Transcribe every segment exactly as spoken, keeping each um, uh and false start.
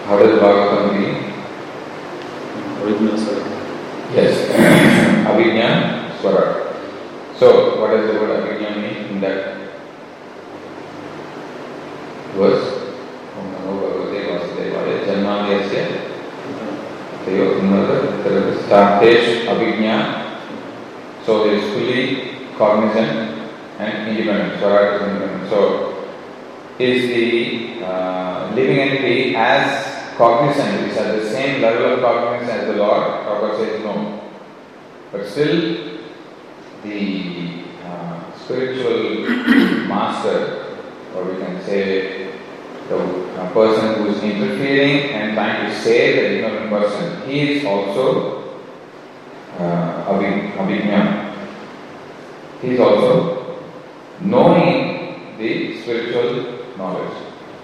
How does Bhagavatam begin? Avijñā Swara. Yes, Avijñā Swara. So, what does the word Avijñā mean in that verse? Om Namo Bhagavate Vasudevaya Janmadhyasya Tayo Unnata Startesh Avijñā. So, he is fully cognizant and independent. Swara is independent. So, is the uh, living entity as cognizant, is at the same level of cognizance as the Lord? Prabhupada says no. But still, the uh, spiritual master, or we can say the uh, person who is interfering and trying to save the ignorant person, he is also uh, Avijñā. He is also knowing the spiritual knowledge.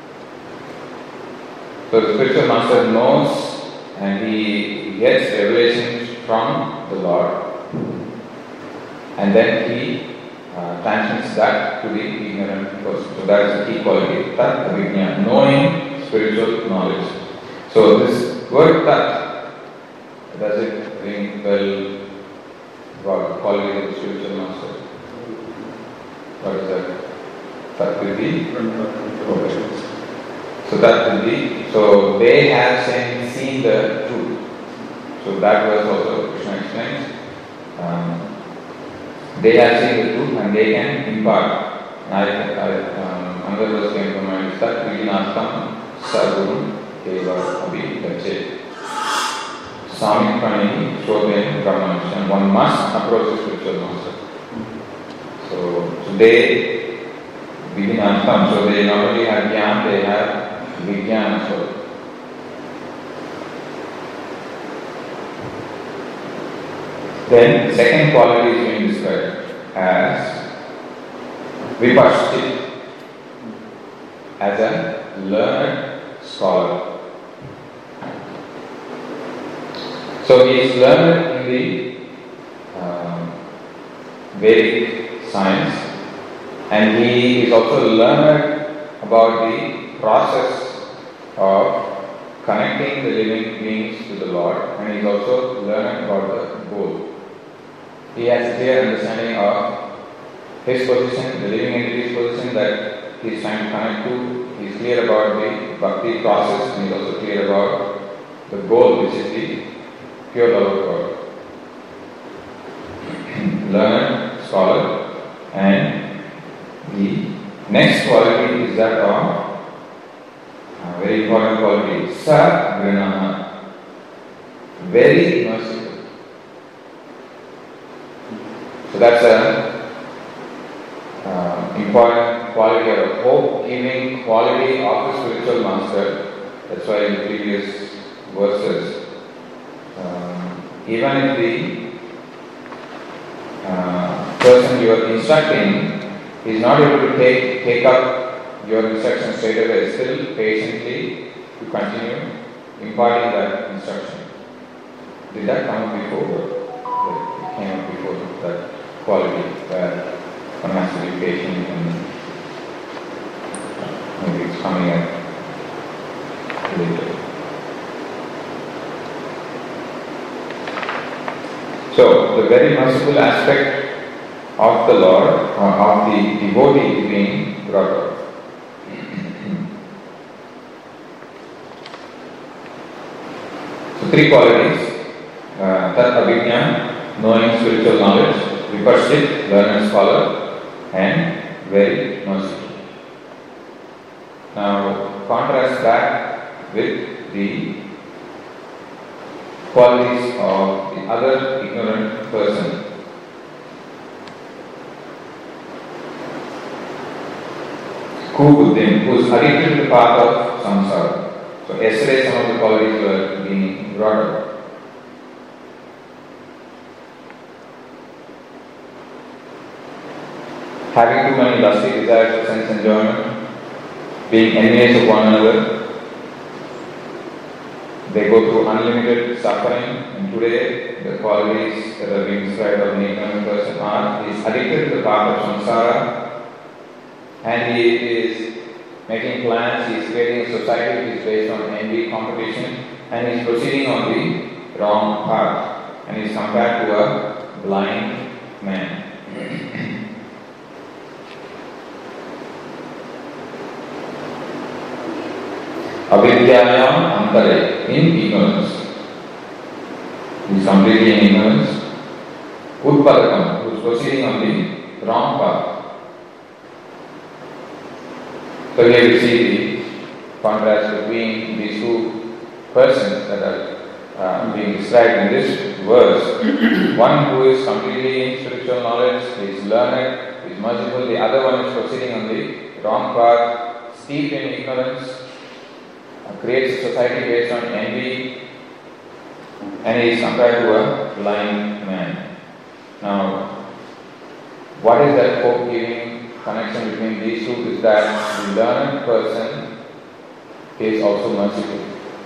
So the spiritual master knows and he gets revelations from the Lord, and then he uh, transmits that to the ignorant person. So that is the key quality, Tat Avijñā, knowing spiritual knowledge. So this word Tat, does it ring well about the quality of the spiritual master? What is that? Tat will be? So that will be, so they have seen, seen the truth. So that was also Krishna explains. Um, they have seen the truth and they can impart. I, I, um, another verse came to mind is that Viginastam Sargum Deva Abhidache. Sami Prani Shobhen Brahmanisha. And one must approach the spiritual master. So, so they Viginastam, so they not only have Jnana, they have Vijnana. So then the second quality is being described as Vipashchit, as a learned scholar. So he is learned in the um, Vedic science, and he is also learned about the process of connecting the living beings to the Lord, and he is also learned about the goal. He has a clear understanding of his position, the living entity's position that he is trying to connect to. He is clear about the bhakti process, and he is also clear about the goal, which is the pure love of God. Learned scholar, and the next quality is that of a very important quality, Sagranaha, very merciful. So that's an uh, important quality or a hope-giving quality of the spiritual master. That's why in the previous verses, um, even if the uh, person you are instructing is not able to take take up your instruction straight away, still patiently to continue imparting that instruction. Did that come up before? It came up before, that quality where one has to be patient, and maybe it's coming up later. So the very merciful aspect of the Lord, or of the devotee is being brought up. So three qualities, uh, Tat Avijñā, knowing spiritual knowledge, Vipashchit, learned scholar, and very merciful. Now contrast that with the qualities of the other ignorant person. Kubuddhin, who is addicted to the path of samsara. So yesterday some of the qualities were being brought up. Having too many lusty desires for sense enjoyment, being envious of one another, they go through unlimited suffering, and today the qualities that are being described of an ignorant person are, he is addicted to the path of samsara, and he is making plans, he is creating a society which is based on envy, competition, and he is proceeding on the wrong path, and he is compared to a blind man. Avidyayam antare, in ignorance. He is completely in ignorance. Utpadakam, who is proceeding on the wrong path. So here we see the contrast between these two persons that are uh, being described in this verse. One who is completely in spiritual knowledge, he is learned, he is merciful. The other one is proceeding on the wrong path, steeped in ignorance, uh, creates a society based on envy, and he is compared to a blind man. Now, what is that hope-giving connection between these two is that the learned person is also merciful.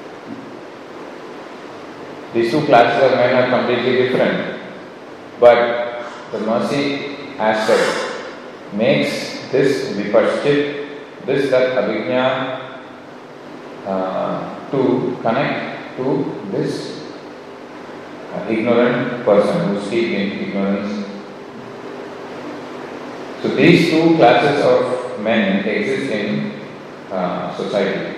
These two classes of men are completely different, but the mercy aspect makes this vipaschit, this that abhijna uh, to connect to this uh, ignorant person who is steeped in ignorance. So these two classes of men exist in uh, society.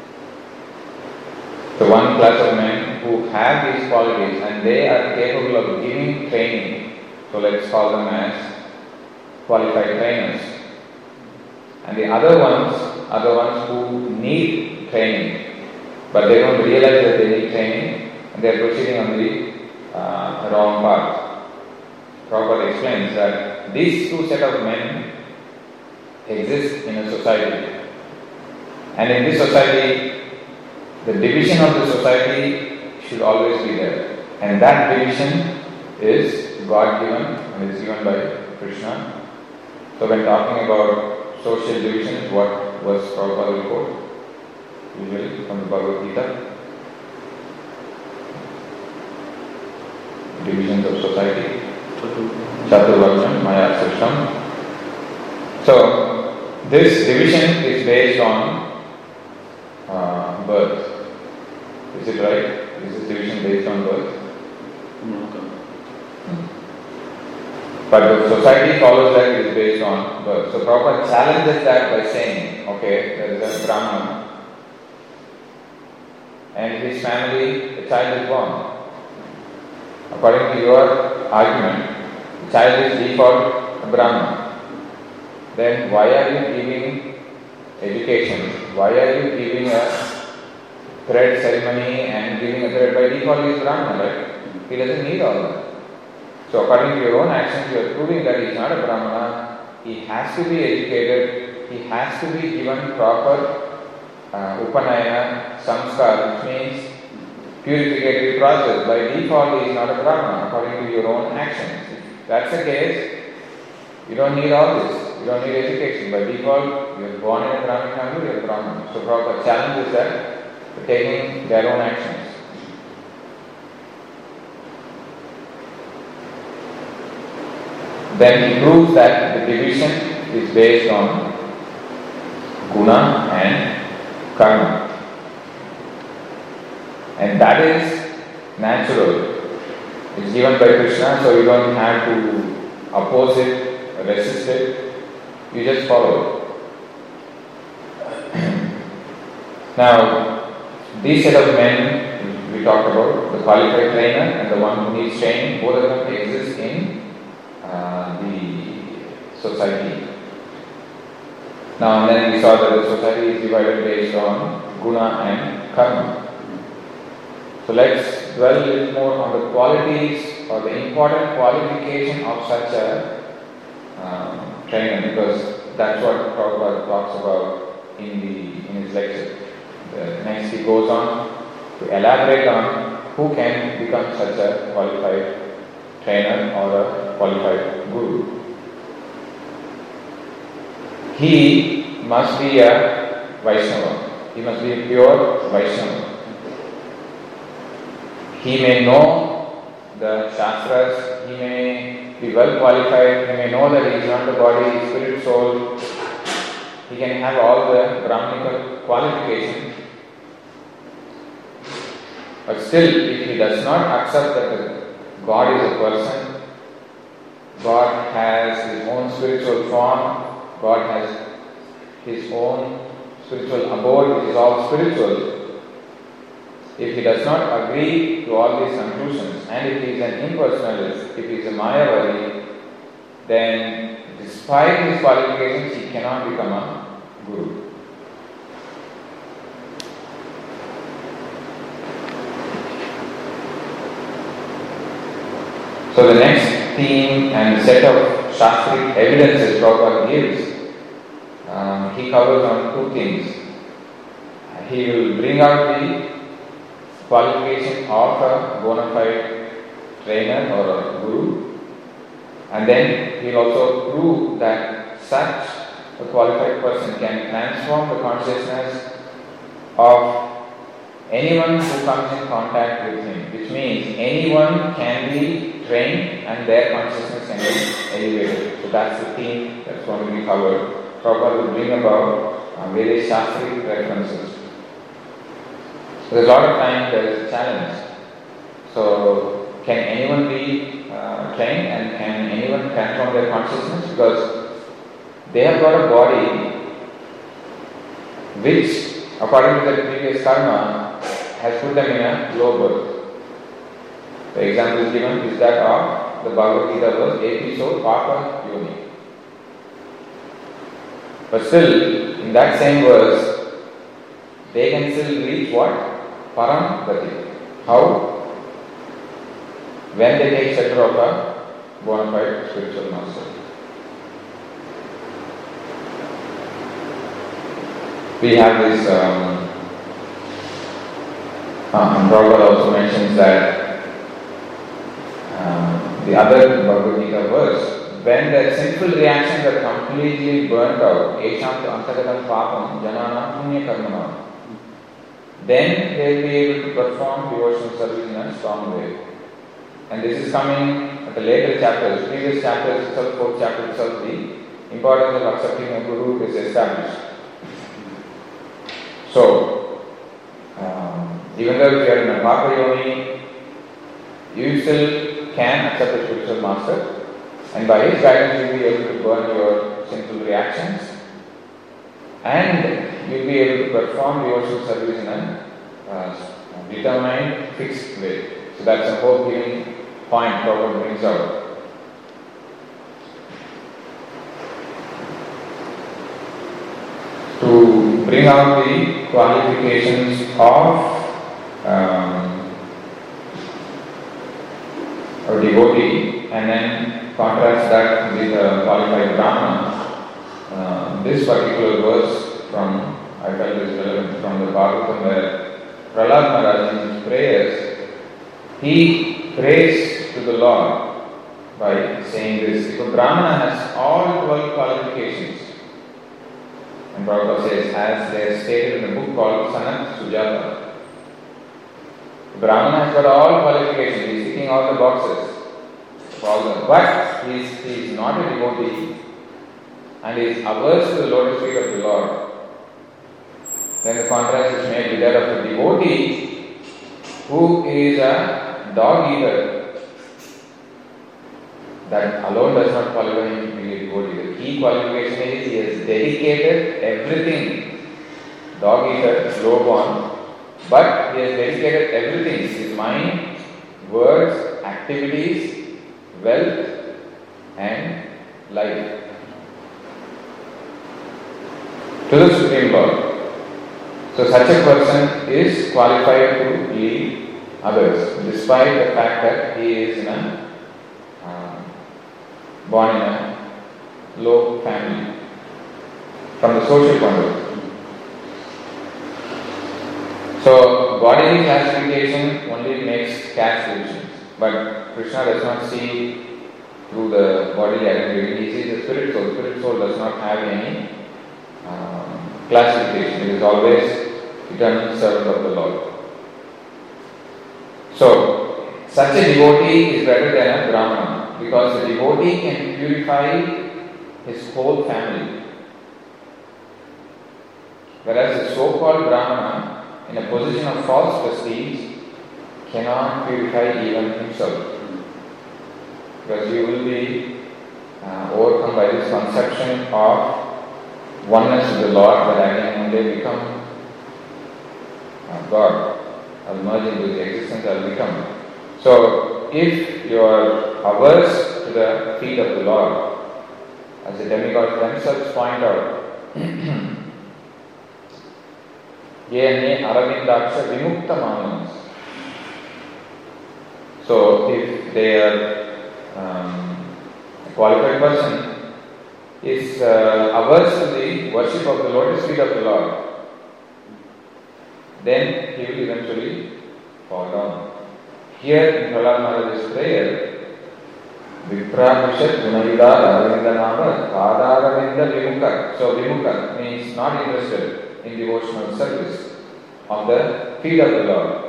So one class of men who have these qualities and they are capable of giving training. So let's call them as qualified trainers. And the other ones are the ones who need training, but they don't realize that they need training and they are proceeding on the uh, wrong path. Prabhupada explains that these two set of men exist in a society, and in this society, the division of the society should always be there, and that division is God-given and is given by Krishna. So when talking about social divisions, what was Prabhupada will quote? Usually from the Bhagavad Gita. Divisions of society. Chaturvarjan, Maya Srishtam. So, this division is based on uh, birth. Is it right? Is this division based on birth? No. But the society follows that it is based on birth. So, Prabhupada challenges that by saying, okay, there is a Brahman, and his family, a child is born. According to your argument, the child is default a Brahman. Then why are you giving education? Why are you giving a thread ceremony and giving a thread? By default he is Brahman, right? He doesn't need all that. So according to your own actions, you are proving that he is not a Brahmana. He has to be educated. He has to be given proper uh, upanayana, samskar, which means purificatory process. By default, he is not a Brahmana according to your own actions. If that's the case, you don't need all this. You don't need education. By default, you are born in a Brahmin family, you are a Brahman. So Prabhupada challenges that for taking their own actions. Then he proves that the division is based on guna and karma. And that is natural. It's given by Krishna, so you don't have to oppose it, resist it. You just follow it. Now, these set of men we talked about, the qualified trainer and the one who needs training, both of them exist in uh, the society. Now and then we saw that the society is divided based on guna and karma. So let's dwell a little more on the qualities or the important qualification of such a um, trainer, because that's what Prabhupada talks about in the in his lecture. The next he goes on to elaborate on who can become such a qualified trainer or a qualified guru. He must be a Vaishnava. He must be a pure Vaishnava. He may know the Shastras, he may be well qualified, he may know that he is not the body, spirit, soul, he can have all the Brahminical qualifications, but still, if he does not accept that God is a person, God has his own spiritual form, God has his own spiritual abode, which is all spiritual. If he does not agree to all these conclusions, and if he is an impersonalist, if he is a Mayavadi, then despite his qualifications, he cannot become a guru. So the next theme and set of Shastric evidences Prabhupada gives, um, he covers on two things. He will bring out the qualification of a bona fide trainer or a guru, and then he will also prove that such a qualified person can transform the consciousness of anyone who comes in contact with him, which means anyone can be trained and their consciousness can be elevated. So that's the theme that's going to be covered. Prabhupada will bring about uh, various Shastric references. So there's a lot of time there is a challenge. So can anyone be uh, trained and can anyone transform their consciousness? Because they have got a body which, according to their previous karma, has put them in a low birth. The example given is that of the Bhagavad Gita verse, Episo Papa Yoni. But still, in that same verse, they can still reach what? Param Gati. How? When they take shelter of a bona fide spiritual master. We have this, um, uh, Prabhupada also mentions that uh, the other Bhagavad Gita verse, when the sinful reactions are completely burnt out, Esham Antagatam Papam Janana Punya Karmana, then they will be able to perform devotional service in a strong way. And this is coming at the later chapters, previous chapters itself, fourth chapter itself, the importance of accepting a guru is established. So, um, even though if you are in a Papa Yoni, you still can accept the spiritual master, and by his guidance you will be able to burn your sinful reactions, and you will be able to perform devotional service in a uh, determined, fixed way. So that's a whole giving point Prabhupada brings out. To bring out the qualifications of um, a devotee and then contrast that with a qualified Brahmana. Uh, this particular verse from, I felt is relevant from the Bhagavatam, where Prahlad Maharaj in his prayers, he prays to the Lord by saying this. If a Brahmana has all twelve qualifications, and Prabhupada says, as they are stated in a book called Sanat Sujata, the Brahmana has got all qualifications, he is ticking all the boxes, but he is, he is not a devotee and is averse to the lotus feet of the Lord. Then the contrast is made with that of a devotee who is a dog eater. That alone does not qualify him to be a devotee. The key qualification is he has dedicated everything. Dog eater, slow born, but he has dedicated everything, his mind, words, activities, wealth and life to the Supreme Lord. So such a person is qualified to lead others, despite the fact that he is in a uh, born in a low family, from the social point of view. So bodily classification only makes caste divisions, but Krishna does not see through the bodily identity. He sees the spirit soul. Spirit soul does not have any uh, classification. It is always eternal servant of the Lord. So, such a devotee is better than a Brahmana, because the devotee can purify his whole family. Whereas the so-called Brahmana, in a position of false prestige, cannot purify even himself. Because you will be uh, overcome by this conception of oneness with the Lord, that I can one day become uh, God. I will merge into the existence, I will become. So, if you are averse to the feet of the Lord, as the demigods themselves point out, Yene Aravindaksha Vimukta Manas. So, if they are um, a qualified person is uh, averse to the worship of the lotus feet of the Lord, then he will eventually fall down. Here in Prahlad Maharaj's prayer, Viprapishat Gunayuda Aravindanava Kadaravinda Vimukha. So Vimukha means not interested in devotional service of the feet of the Lord.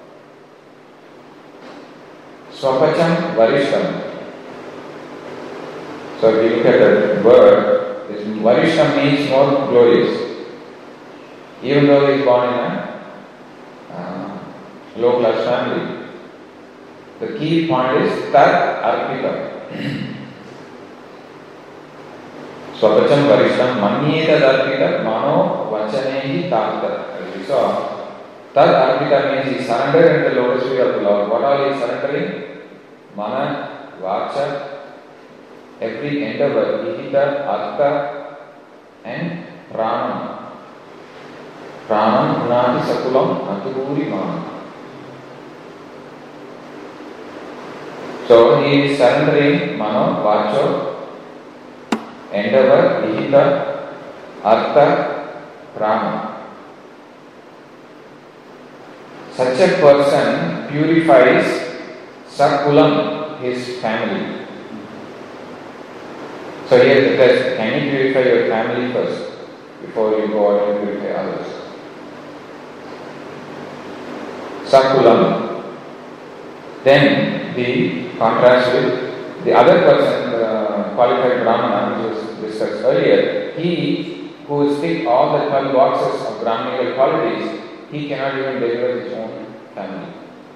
Swapacham Varishtam. So if you look at the word, this Varishtam means more glorious. Even though he is born in a uh, low class family, the key point is Tat Arpita. Swapacham Varishtam Manyeta Arpita Mano Vachanehi Tata. As we saw, Tat Arpita means he surrendered in the lotus feet of the Lord. What all he is surrendering? Mana, Vacha, every endeavor, Ihita, Artha, and Pranam. Pranam, Punati, Sakulam, Atupuri, Mana. So he is surrendering Mano, Vacho, endeavor, Ihita, Artha, Pranam. Such a person purifies Sakulam, his family. So here the test, can you purify your family first before you go out and purify others? Sakulam. Then the contrast with the other person, the qualified Brahmana, which was discussed earlier, he who will tick all the twelve boxes of Brahmanical qualities, he cannot even deliver his own family.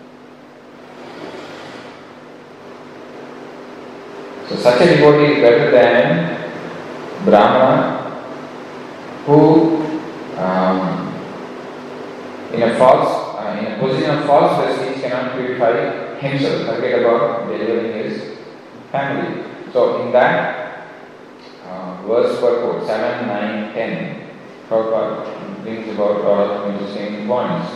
So such a devotee is better than Brahmana who um, in a false, uh, in a position of false prestige cannot purify himself, forget about delivering his family. So in that uh, verse purport, seven, nine, ten, Prabhupada brings about a lot of interesting points.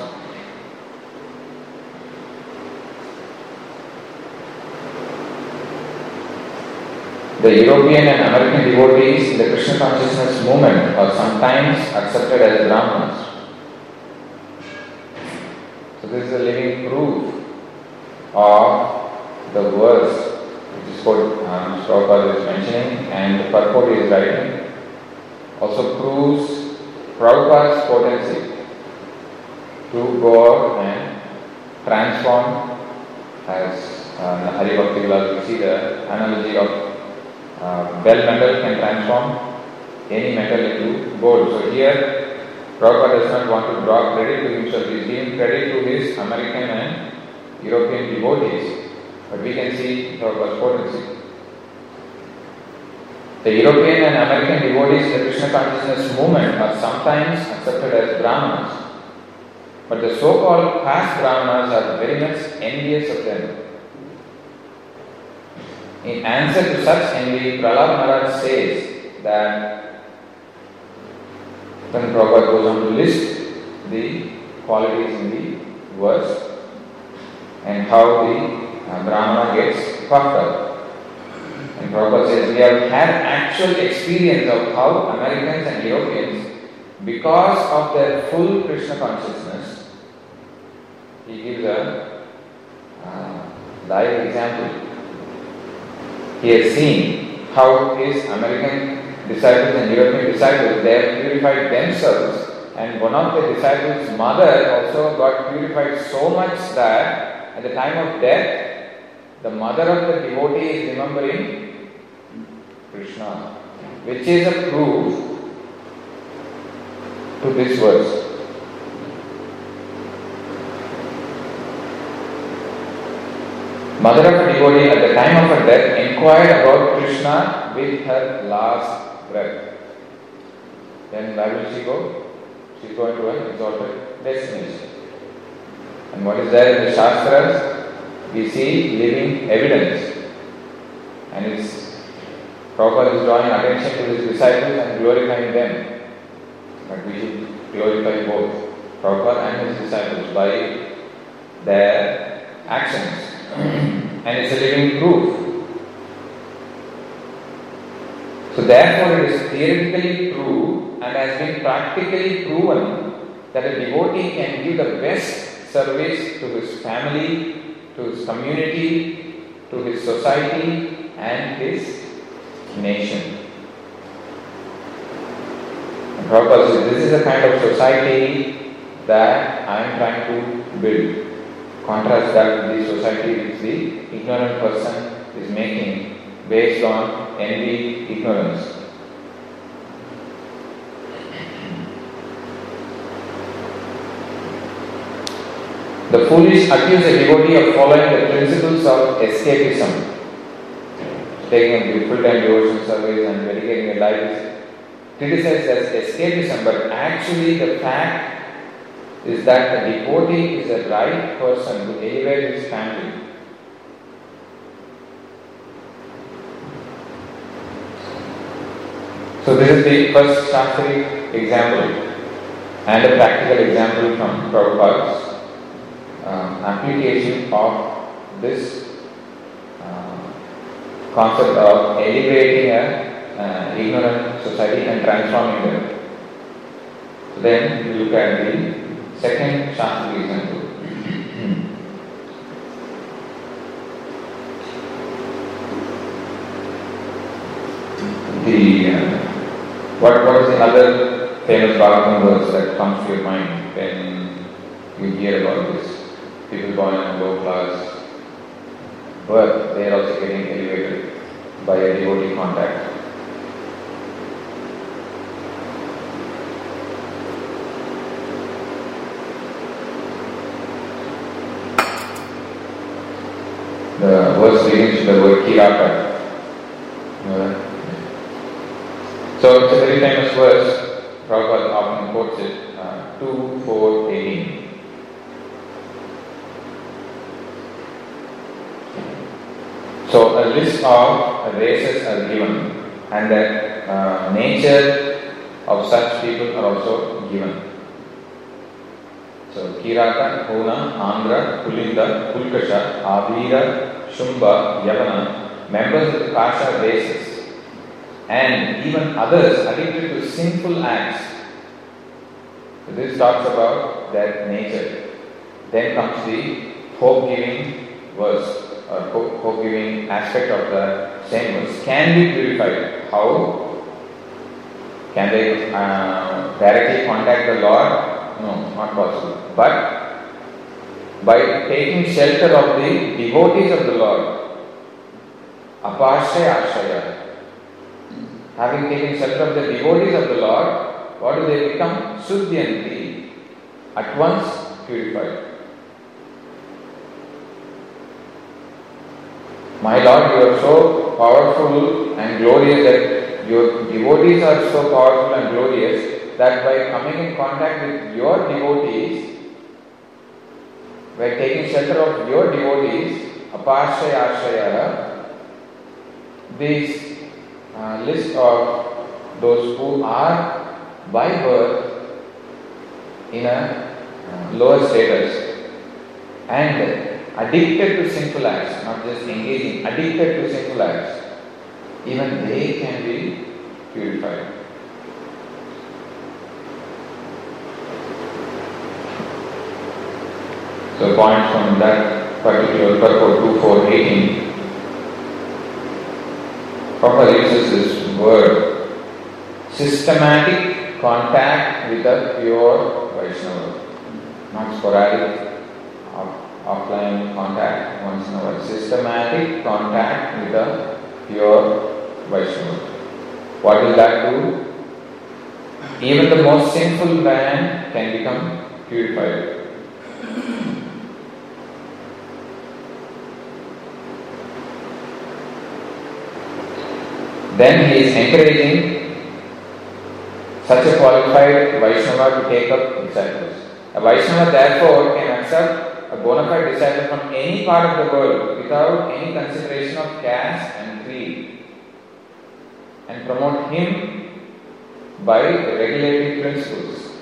The European and American devotees in the Krishna consciousness movement are sometimes accepted as Brahmanas. So this is a living proof of the verse which is what um, Prabhupada is mentioning and the purport he is writing. Also proves Prabhupada's potency to go out and transform, as uh, Hari Bhakti Vilas we see the analogy of Uh, bell metal can transform any metal into gold. So here, Prabhupada does not want to draw credit to himself. He is giving credit to his American and European devotees. But we can see Prabhupada's potency. The European and American devotees in the Krishna consciousness movement are sometimes accepted as Brahmanas. But the so-called past Brahmanas are very much envious of them. In answer to such envy, Prahlad Maharaj says that when Prabhupada goes on to list the qualities in the verse and how the uh, Brahmana gets puffed up. And Prabhupada says we have had actual experience of how Americans and Europeans, because of their full Krishna consciousness, he gives a uh, live example. He has seen how his American disciples and European disciples, they have purified themselves, and one of the disciples' mother also got purified so much that at the time of death, the mother of the devotee is remembering Krishna, which is a proof to this verse. Mother of a devotee at the time of her death inquired about Krishna with her last breath. Then where will she go? She is going to an exalted destination. And what is there in the Shastras? We see living evidence. And it's Prabhupada is drawing attention to his disciples and glorifying them. But we should glorify both Prabhupada and his disciples by their actions. And it's a living proof. So therefore it is theoretically true and has been practically proven that a devotee can give the best service to his family, to his community, to his society and his nation. And Prabhupada says, this is the kind of society that I am trying to build. Contrast that with the society which the ignorant person is making based on envy, ignorance. The foolish accuse a devotee of following the principles of escapism, taking a full-time devotion service and dedicating their lives, criticized as escapism, but actually the fact is that the devotee is the right person to elevate his family. So this is the first Shastri example and a practical example from Prabhupada's um, application of this uh, concept of elevating a uh, ignorant society and transforming them. So then we look at the second Shastri example. the uh, what what is the other famous Bhagavatam verse that comes to your mind when you hear about this? People born in a low class birth, they are also getting elevated by a devotee contact. The verse begins with the word Kiraka. Uh, so it's a very famous verse. Prabhupada often quotes it. Uh, two, four, eighteen. So a list of races are given, and the uh, nature of such people are also given. So Kiraka, Huna, Andhra, Pulinda, Pulkasha, Abhira, Shumba, Yavana, members of the Kasha races, and even others addicted to sinful acts. So this talks about their nature. Then comes the hope-giving verse, or hope-giving aspect of the same verse. Can be purified. How? Can they uh, directly contact the Lord? No, not possible. But by taking shelter of the devotees of the Lord, apashaya ashaya, having taken shelter of the devotees of the Lord, what do they become? Suddhyanti, at once purified. My Lord, you are so powerful and glorious that your devotees are so powerful and glorious that by coming in contact with your devotees, by taking shelter of your devotees, apashaya ashaya, this uh, list of those who are by birth in a uh, lower status and addicted to sinful acts, not just engaging, addicted to sinful acts, even they can be purified. So points from that particular purport two four eighteen. Prabhupada uses this word, systematic contact with a pure Vaishnava, not sporadic, off, offline contact once in a while. Systematic contact with a pure Vaishnava. What will that do? Even the most sinful man can become purified. Then he is encouraging such a qualified Vaishnava to take up disciples. A Vaishnava therefore can accept a bona fide disciple from any part of the world without any consideration of caste and creed and promote him by the regulating principles.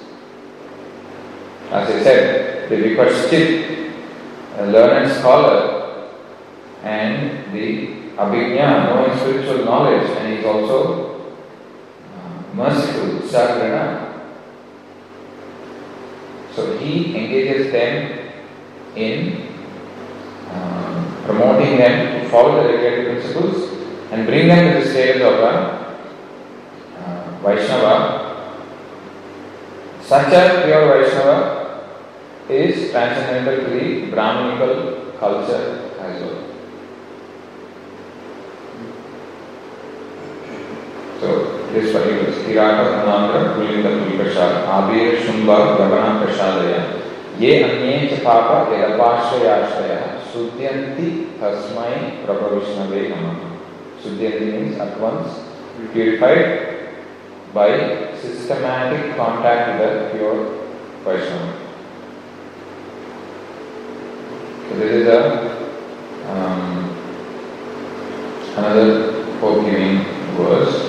As I said, the Vipashchit, a learned scholar, and the Abhijna, knowing spiritual knowledge, and he is also uh, merciful, Sagrana. So he engages them in uh, promoting them to follow the regulated principles and bring them to the status of a uh, Vaishnava. Such a pure Vaishnava is transcendental to the Brahmanical culture as well. So, this particular Sthirata Anandra Pulinda Pulkashad Abir Shumba Gavana Prashadaya Ye Anye Chapapa Yadapashrayashraya Sudhyanti Tasmai Prabhavishnave Namah. Sudhyanti means at once purified by systematic contact with the pure Vaishnava. So this is a um, another forgiving verse.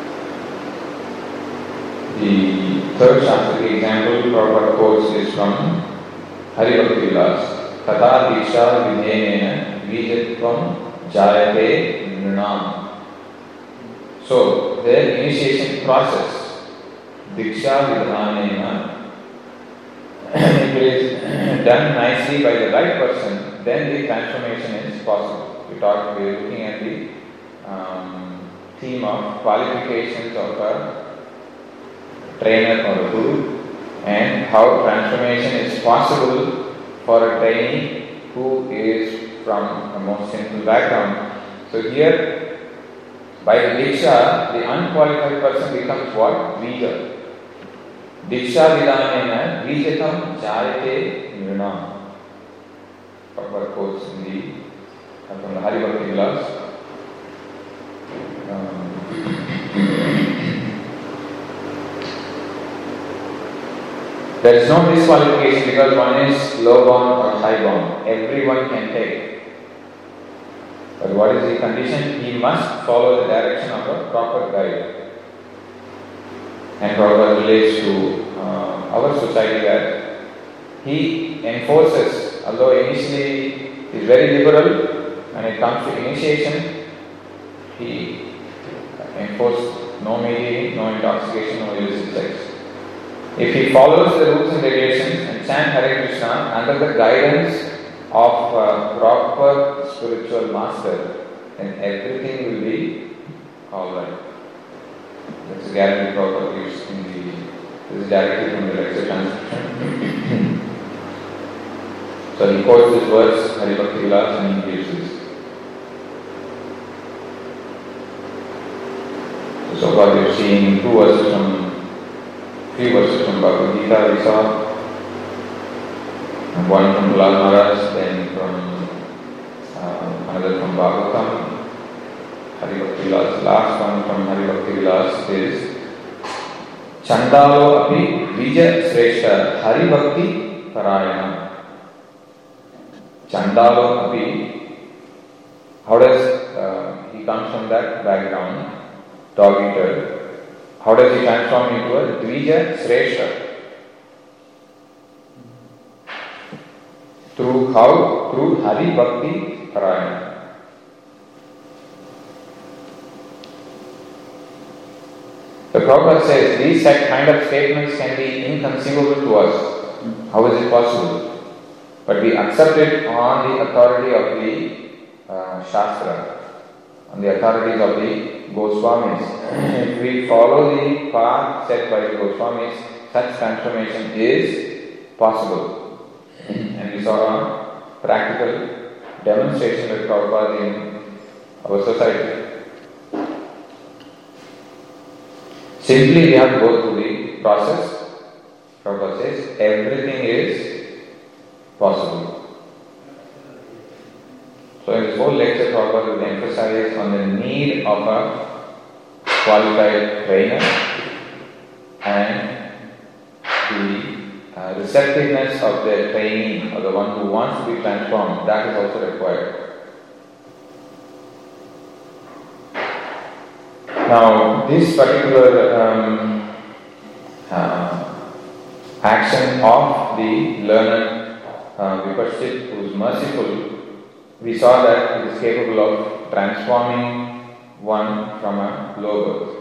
The third Shastric example Prabhupada quotes is from Haribhakti Vilas. Tata Diksha Vidhenena Vijatvam Jayate Nrinam. So, the initiation process, Diksha Vidhanena, if it is done nicely by the right person, then the transformation is possible. We talked, we are looking at the um, theme of qualifications of a trainer or a guru and how transformation is possible for a trainee who is from a more simple background. So here, by the Diksha, the unqualified person becomes what? Vija. Diksha Vidhanena Vijatam Jayate Nirnam. Prabhupada quotes in the, from the Haribhakti Vilas. Um, There is no disqualification because one is low born or high born. Everyone can take. But what is the condition? He must follow the direction of a proper guide. And Prabhupada relates to uh, our society that he enforces, although initially he is very liberal when it comes to initiation, he enforced no meeting, no intoxication, no illicit sex. If he follows the rules and regulations and chant Hare Krishna under the guidance of a proper spiritual master, then everything will be alright. That's a guarantee Prabhupada gives in the, this is directly from the lecture transcription. So he quotes this verse, Haribhakti Vilas, and he gives this. So far we have seen two verses from Three verses from Bhagavad Gita we saw, and one from Lal Maharaj, then from uh, another from Bhagavatam. Haribhakti Vilas, last one from Haribhakti Vilas is Chandalo api Vija Sreshta Haribhakti Parayana. Chandalo api, how does uh, he comes from that background, dog eater. How does he transform into a Dvija Sreshta? Through how? Through Hari Bhakti Parayana. The Prabhupada says these kind of statements can be inconceivable to us. How is it possible? But we accept it on the authority of the uh, Shastra, on the authorities of the Goswamis. If we follow the path set by the Goswamis, such transformation is possible. And we saw a practical demonstration with Prabhupada in our society. Simply we have to go through the process, Prabhupada says, everything is possible. So in this whole lecture, Prabhupada will emphasize on the need of a qualified trainer and the uh, receptiveness of the trainee or the one who wants to be transformed, that is also required. Now, this particular um, uh, action of the learned uh, Vipashchit who is merciful, we saw that it is capable of transforming one from a low birth.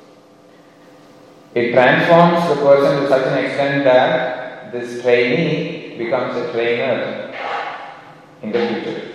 It transforms the person to such an extent that this trainee becomes a trainer in the future.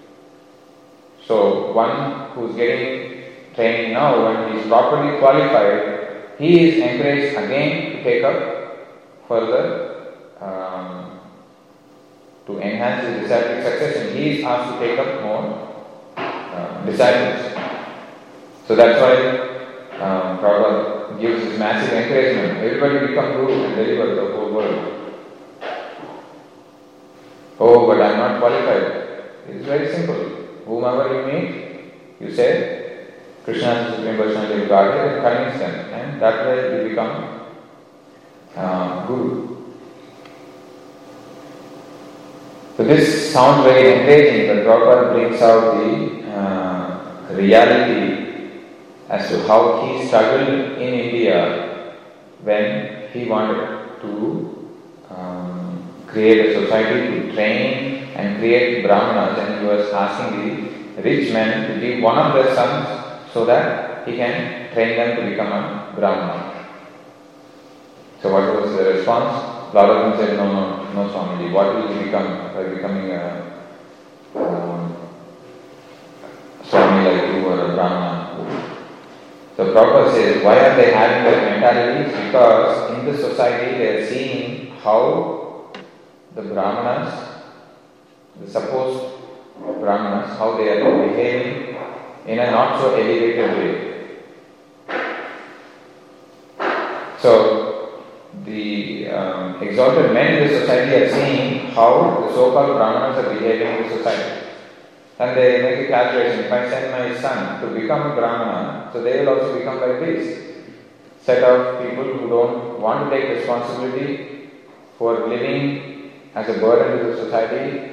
So, one who is getting training now, when he is properly qualified, he is encouraged again to take up further um, to enhance his disciplic succession. He is asked to take up more uh, disciples. So that's why um, Prabhupada gives this massive encouragement. Everybody become guru and deliver the whole world. Oh, but I am not qualified. It is very simple. Whomever you meet, you say, Krishna is the Supreme Personality of Godhead, and convince them, and that way you become uh, Guru. So this sounds very encouraging, but Prabhupada brings out the uh, reality as to how he struggled in India when he wanted to um, create a society to train and create brahmanas, and he was asking the rich men to give one of their sons so that he can train them to become a brahmana. So what was the response? A lot of them said, no, no, no Swamiji, what will you become by becoming a um, Swami like you or a brahmana? So Prabhupada says, why are they having that mentality? Because in the society they are seeing how the brahmanas, the supposed brahmanas, how they are behaving in a not so elevated way. So, the um, exalted men in the society are seeing how the so-called brahmanas are behaving in the society. And they make a calculation, if I send my son to become a brahmana, so they will also become like this. Set of people who don't want to take responsibility for living as a burden to the society,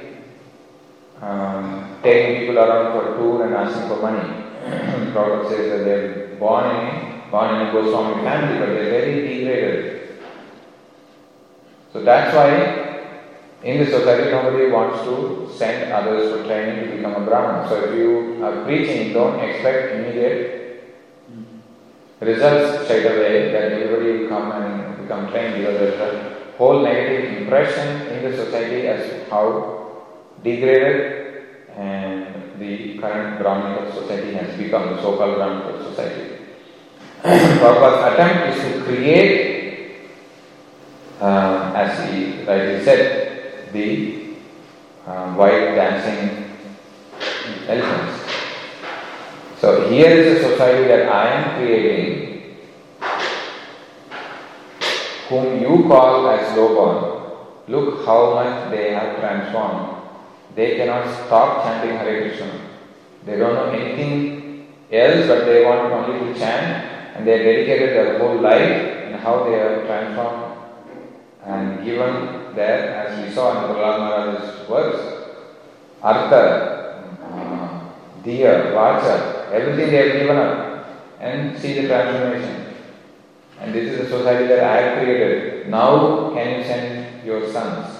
Um, taking people around for a tour and asking for money. Prabhupada says that they're born in, born in a Goswami family, but they're very degraded. So that's why in the society nobody wants to send others for training to become a Brahman. So if you are preaching, don't expect immediate results straight away that everybody will come and become trained, because there's a whole negative impression in the society as to how degraded and the current Brahminical society has become, the so-called Brahminical society. Prabhupada's attempt is to create, uh, as he rightly said, the uh, white dancing elephants. So here is a society that I am creating, whom you call as low-born. Look how much they have transformed. They cannot stop chanting Hare Krishna. They don't know anything else, but they want only to chant, and they have dedicated their whole life and how they have transformed and given there, as we saw in Prahlad Maharaj's verse, Artha, uh, Diya, Vacha, everything they have given up, and see the transformation. And this is the society that I have created. Now can you send your sons?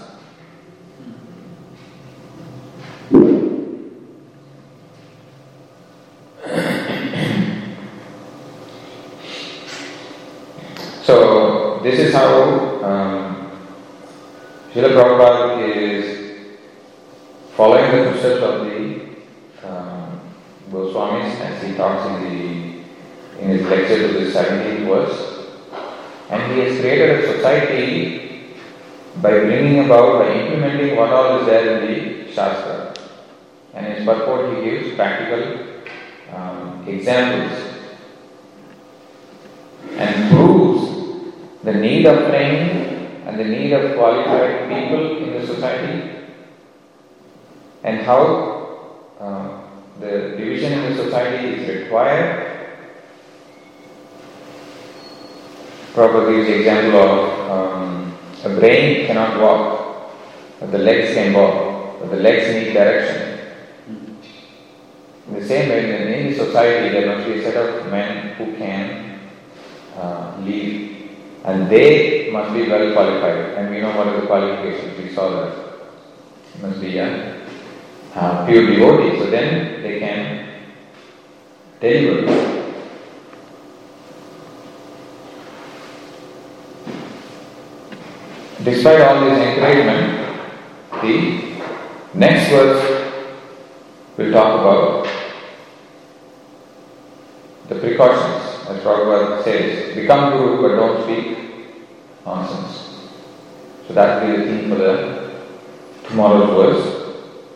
So, this is how um, Srila Prabhupada is following the footsteps of the um, Goswamis, as he talks in the in his lecture to the seventeenth verse. And he has created a society by bringing about, by implementing what all is there in the Shastra. And in his purport he gives practical um, examples and proves the need of training and the need of qualified people in the society, and how uh, the division in the society is required. Prabhupada gives the example of um, a brain cannot walk, but the legs can walk, but the legs need direction. In the same way, in any society, there must be a set of men who can uh, lead, and they must be well qualified. And we know what are the qualifications. We saw that. It must be a uh, pure devotee, so then they can deliver. Despite all this encouragement, the next verse will talk about the precautions, as Prabhupada says, become Guru but don't speak nonsense. So that will be the theme for the tomorrow's verse.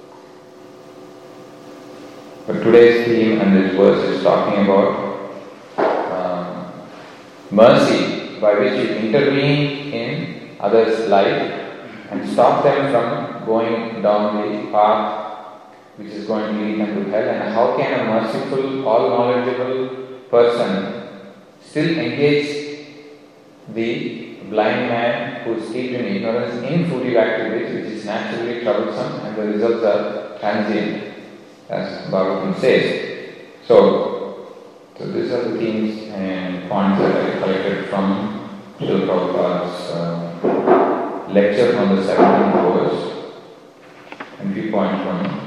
But today's theme and this verse is talking about um, mercy, by which you intervene in others' life and stop them from going down the path which is going to lead them to hell. And how can a merciful, all-knowledgeable person still engage the blind man who is steeped in ignorance in fruitive activities, which is naturally troublesome, and the results are transient, as Bhagavatam says. So, so these are the themes and points that I collected from Srila Prabhupada's uh, lecture on the seventeenth verse, and a few points from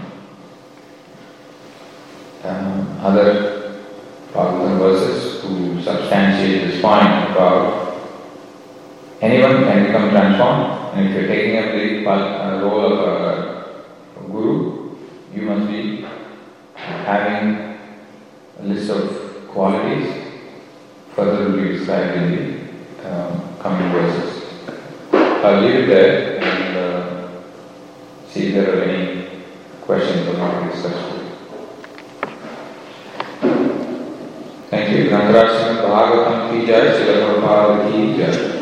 um, other Bhagavatam verses to substantiate this point about anyone can become transformed, and if you are taking up the uh, role of a, a guru, you must be having a list of qualities further will be described in the um, coming verses. I'll leave it there and uh, see if there are any questions or not discussed. Thank you. Grantharaj Srimad Bhagavatam ki jai, Srila Prabhupada ki jai.